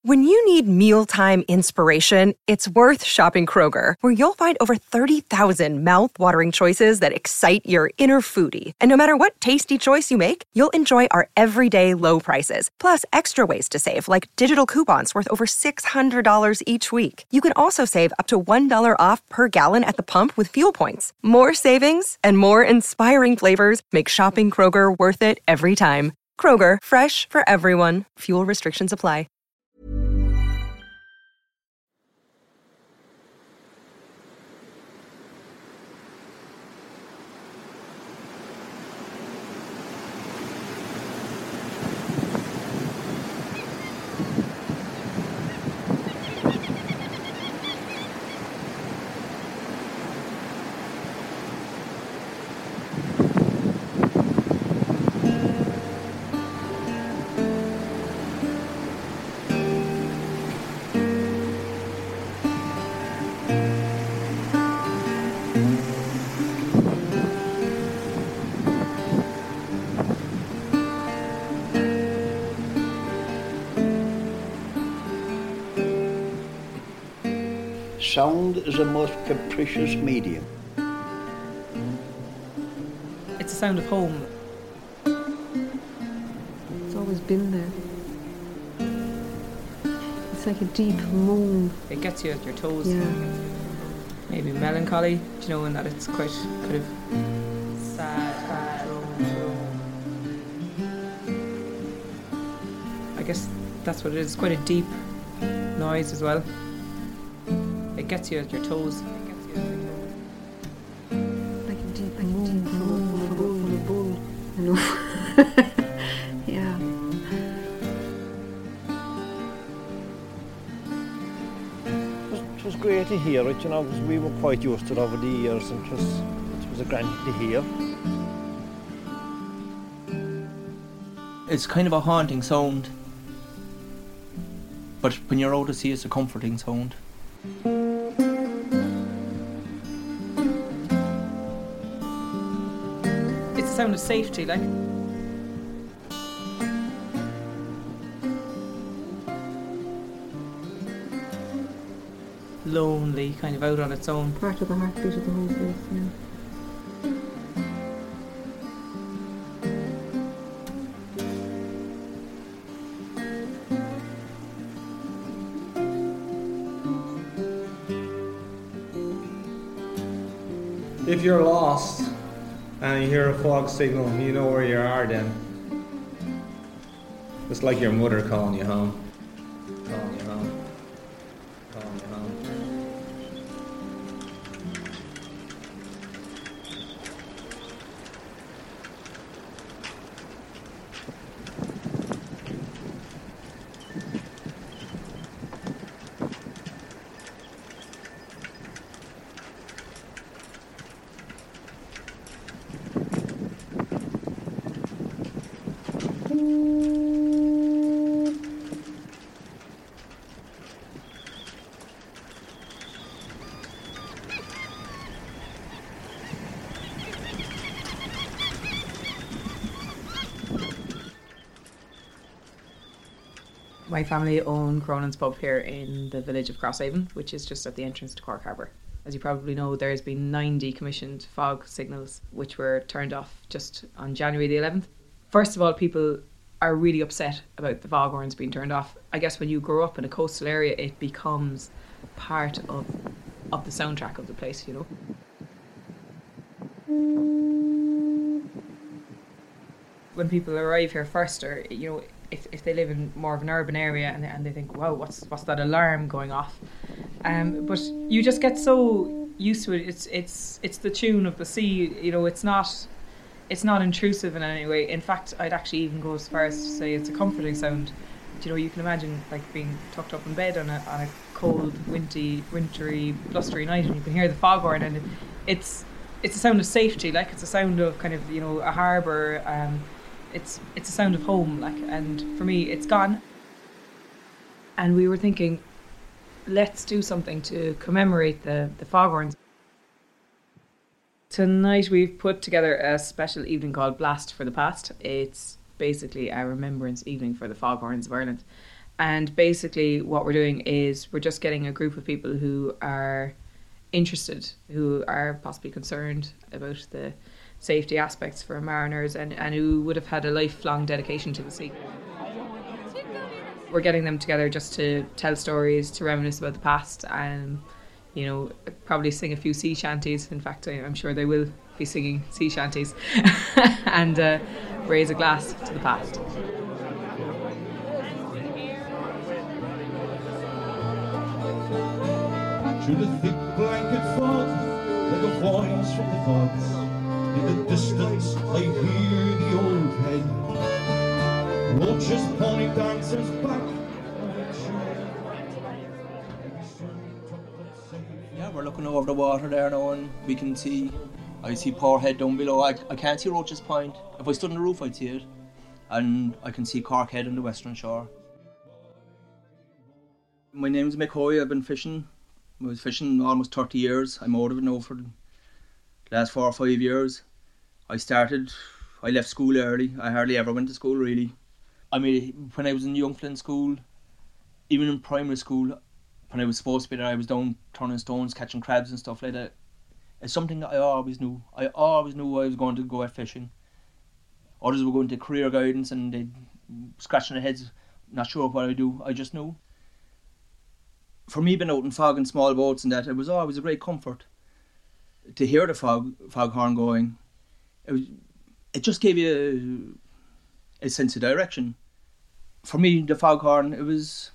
When you need mealtime inspiration, it's worth shopping Kroger, where you'll find over 30,000 mouth-watering choices that excite your inner foodie. And no matter what tasty choice you make, you'll enjoy our everyday low prices, plus extra ways to save, like digital coupons worth over $600 each week. You can also save up to $1 off per gallon at the pump with fuel points. More savings and more inspiring flavors make shopping Kroger worth it every time. Kroger, fresh for everyone. Fuel restrictions apply. Sound is a most capricious medium. It's a sound of home. It's always been there. It's like a deep moan. It gets you at your toes. Yeah. Maybe melancholy, do you know, in that it's quite kind of sad. I guess that's what it is. It's quite a deep noise as well. It gets you at your toes. Like a deep moan. You know? Yeah. It was great to hear it, you know, because we were quite used to it over the years, and it was a grand thing to hear. It's kind of a haunting sound, but when you're out to sea, it's a comforting sound. It's a sound of safety, like. Lonely, kind of out on its own. Part of the heartbeat of the whole place, yeah. If you're lost and you hear a fog signal, you know where you are then. It's like your mother calling you home. Calling you home. Calling you home. My family own Cronin's pub here in the village of Crosshaven, which is just at the entrance to Cork Harbour. As you probably know, there's been 9 decommissioned fog signals, which were turned off just on January the 11th. First of all, people are really upset about the foghorns being turned off. I guess when you grow up in a coastal area, it becomes part of the soundtrack of the place, you know. When people arrive here first, or you know, if they live in more of an urban area and they think, wow, what's that alarm going off? But you just get so used to it. It's the tune of the sea. You know, it's not intrusive in any way. In fact, I'd actually even go as far as to say it's a comforting sound. You know, you can imagine like being tucked up in bed on a cold, wintry, blustery night, and you can hear the foghorn, and it's a sound of safety. Like, it's a sound of kind of, you know, a harbour. It's a sound of home, like, and for me, it's gone. And we were thinking, let's do something to commemorate the foghorns. Tonight we've put together a special evening called Blast for the Past. It's basically a remembrance evening for the foghorns of Ireland. And basically what we're doing is we're just getting a group of people who are interested, who are possibly concerned about the safety aspects for mariners and who would have had a lifelong dedication to the sea. We're getting them together just to tell stories, to reminisce about the past, and probably sing a few sea shanties. In fact, I'm sure they will be singing sea shanties and raise a glass to the past. Through the thick blanket fog, like a voice from the gods. In the distance, I hear the old head. Roaches pawning dancers back. Yeah, we're looking over the water there now, and we can see. I see Poor Head down below. I can't see Roaches Point. If I stood on the roof, I'd see it, and I can see Cork Head on the western shore. My name's Mick Hoy. I've been fishing. I was fishing almost 30 years. I'm out of it now for the last 4 or 5 years. I left school early. I hardly ever went to school, really. I mean, when I was in Young Flint school, even in primary school, when I was supposed to be there, I was down turning stones, catching crabs and stuff like that. It's something that I always knew. I always knew I was going to go out fishing. Others were going to career guidance and they'd scratching their heads, not sure what I do. I just knew. For me, being out in fog and small boats and that, it was always a great comfort to hear the foghorn going. It just gave you a sense of direction. For me, the foghorn, it was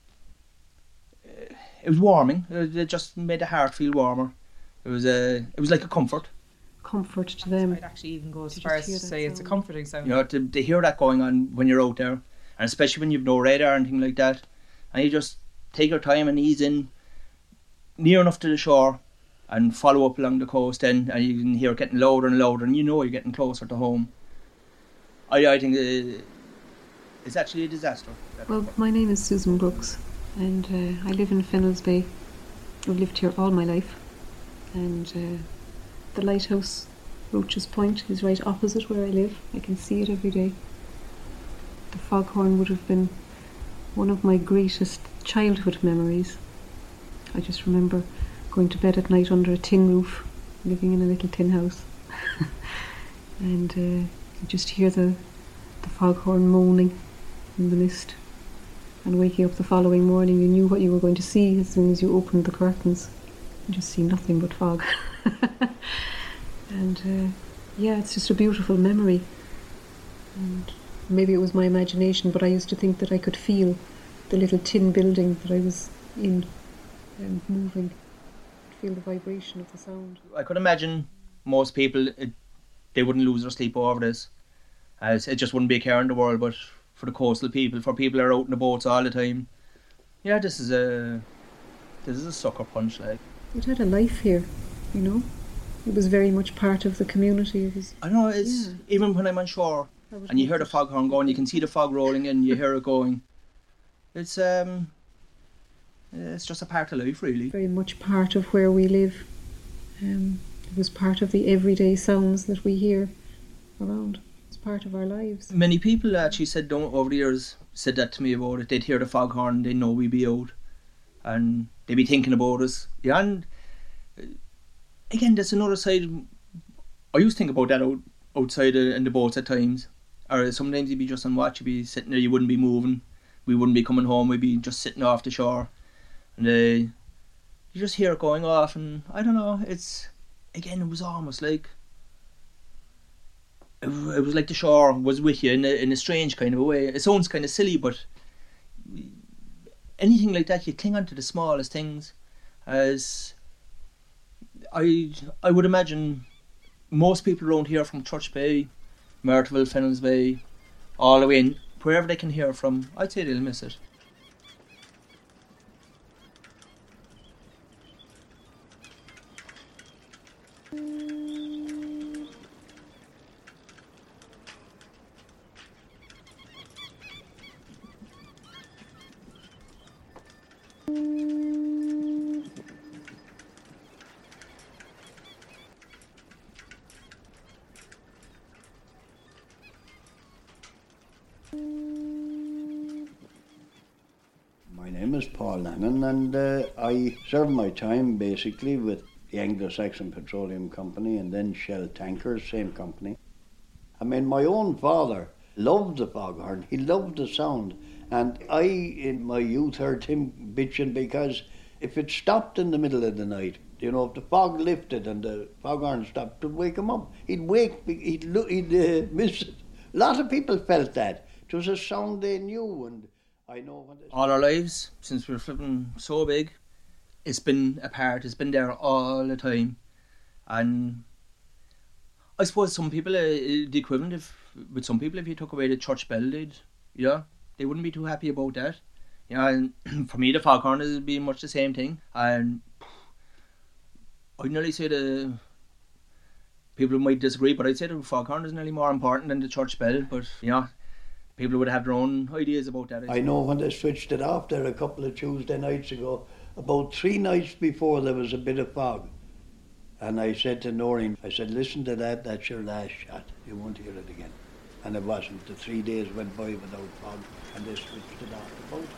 warming. It just made the heart feel warmer. It was like a comfort. Comfort to them. I'd actually even go as far as to say it's a comforting sound. To hear that going on when you're out there, and especially when you've no radar or anything like that, and you just take your time and ease in near enough to the shore and follow up along the coast then, and you can hear it getting louder and louder, and you're getting closer to home. I think it's actually a disaster. Well, my name is Susan Brooks, and I live in Fennells Bay. I've lived here all my life, and the lighthouse, Roaches Point, is right opposite where I live. I can see it every day. The foghorn would have been one of my greatest childhood memories. I just remember going to bed at night under a tin roof, living in a little tin house, and you just hear the foghorn moaning in the mist, and waking up the following morning you knew what you were going to see as soon as you opened the curtains. You just see nothing but fog. And it's just a beautiful memory, and maybe it was my imagination, but I used to think that I could feel the little tin building that I was in and moving, feel the vibration of the sound. I could imagine most people, they wouldn't lose their sleep over this, as it just wouldn't be a care in the world, but for the coastal people, for people that are out in the boats all the time, yeah, this is a sucker punch. Like, it had a life here, It was very much part of the community. I know, even when I'm on shore and you hear the foghorn going, you can see the fog rolling in, you hear it going. It's just a part of life, really. Very much part of where we live. It was part of the everyday sounds that we hear around. It's part of our lives. Many people actually said over the years said that to me about it. They'd hear the foghorn, they'd know we'd be out, and they'd be thinking about us. Yeah, and again, that's another side. I used to think about that outside in the boats at times. Or sometimes you'd be just on watch, you'd be sitting there, you wouldn't be moving. We wouldn't be coming home, we'd be just sitting off the shore. And you just hear it going off, and I don't know, it was almost like it was like the shore was with you in a strange kind of a way. It sounds kind of silly, but anything like that, you cling on to the smallest things. As I would imagine most people around here from Church Bay, Myrtleville, Fennells Bay, all the way in, wherever they can hear from, I'd say they'll miss it. My name is Paul Langan, and I served my time basically with the Anglo-Saxon Petroleum Company and then Shell Tankers, same company. I mean, my own father loved the foghorn. He loved the sound. And I, in my youth, heard him bitching because if it stopped in the middle of the night, you know, if the fog lifted and the foghorn stopped, it would wake him up. He'd miss it. A lot of people felt that. It was a sound they knew, and I know what all our lives, since we're flipping so big, it's been a part, it's been there all the time. And I suppose some people, the equivalent with some people, if you took away the church bell, they wouldn't be too happy about that. You know, and for me, the foghorn is be much the same thing. And I'd nearly say the people might disagree, but I'd say the foghorn is nearly more important than the church bell. But you know, people would have their own ideas about that. I know when they switched it off there a couple of Tuesday nights ago, about 3 nights before there was a bit of fog. And I said to Noreen, I said, listen to that, that's your last shot. You won't hear it again. And it wasn't. The 3 days went by without fog, and they switched it off the boat.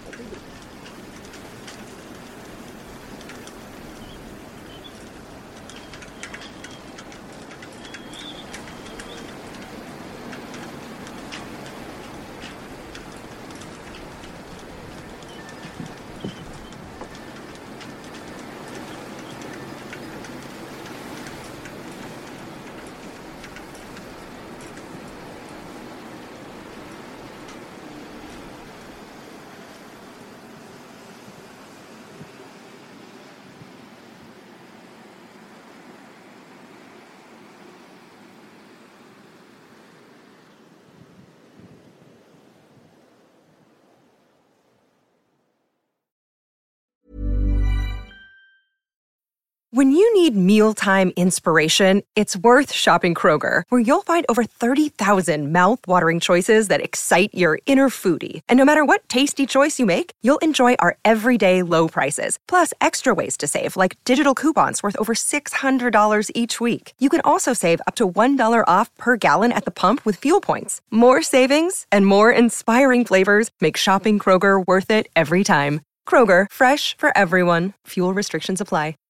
When you need mealtime inspiration, it's worth shopping Kroger, where you'll find over 30,000 mouth-watering choices that excite your inner foodie. And no matter what tasty choice you make, you'll enjoy our everyday low prices, plus extra ways to save, like digital coupons worth over $600 each week. You can also save up to $1 off per gallon at the pump with fuel points. More savings and more inspiring flavors make shopping Kroger worth it every time. Kroger, fresh for everyone. Fuel restrictions apply.